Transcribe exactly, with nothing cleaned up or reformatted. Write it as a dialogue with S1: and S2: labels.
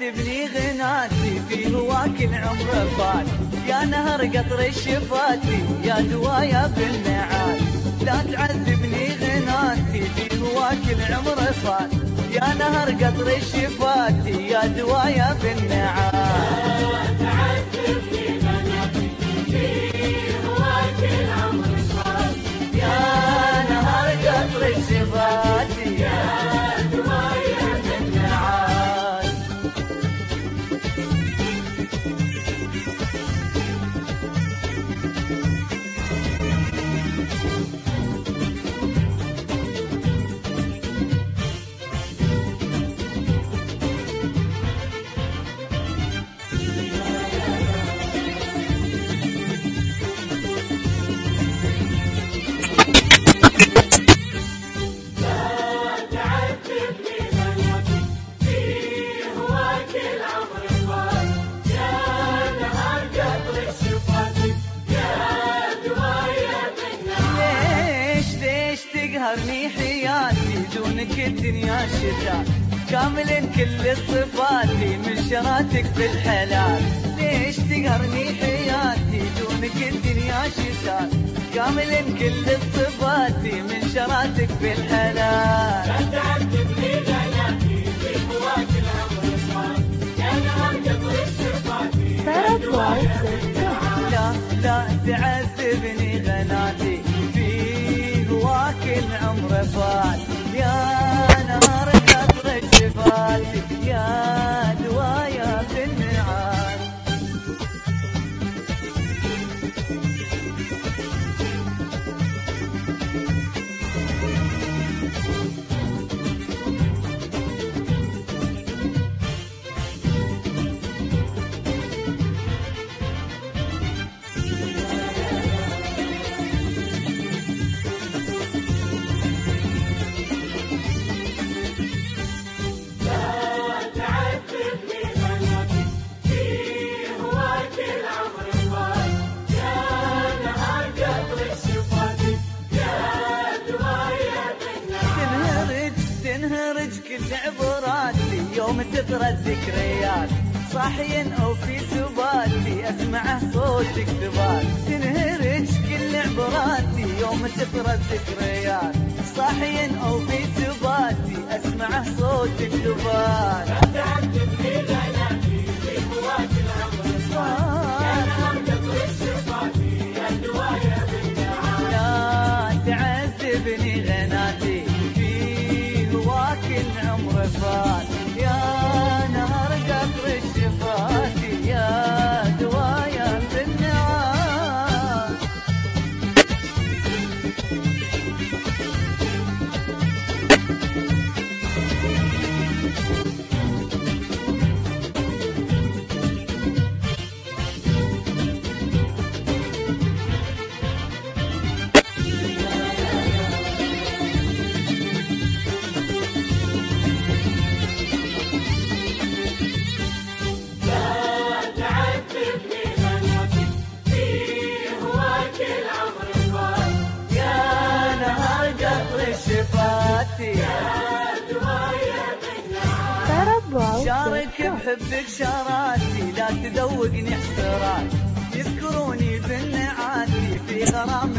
S1: تعذبني غناتي في هواك العمر فات، يا نهر قطر الشفاتي يا دوايا بالنعال. لا تعذبني غناتي في هواك العمر فات، يا نهر قطر الشفاتي يا دوايا بالنعال.
S2: تعذبني غناتي في هواك العمر فات،
S1: يا نهر قطر الشفاتي
S2: يا دوايا
S1: بالنعال. تقهرني حياتي دونك الدنيا شتات، كامل كل الصفات من شراتك في الحلال. ليش تقهرني حياتي دونك الدنيا شتات، كامل كل الصفات من شراتك في الحلال.
S2: لا تعذبني غناتي في هواك العمر فات، يا نهر قطر الشفاتي يا دوايا بالنعال.
S1: لا لا تعذبني غناتي العمر فات، يا نهر قطر الشفاتي يا دوايا بالنعال. تنهرج كل عبراتي يوم تقرا الذكريات، صاحيا او في سباتي اسمع صوتك ثبات. تنهرج كل عبراتي يوم تقرا الذكريات، صاحيا او في سباتي اسمع صوتك ثبات.
S2: لا تعذبني غناتي في هواك العمر فات، يا نهر قطر الشفاتي يا دوايا بالنعال.
S1: لا تعذبني غناتي العمر فات، يا نهر قطر الشفاتي يا دوايا بالنعال. شارك بحبك شراتي لا تذوقني حسرات، يذكروني بالنعاتي في غرام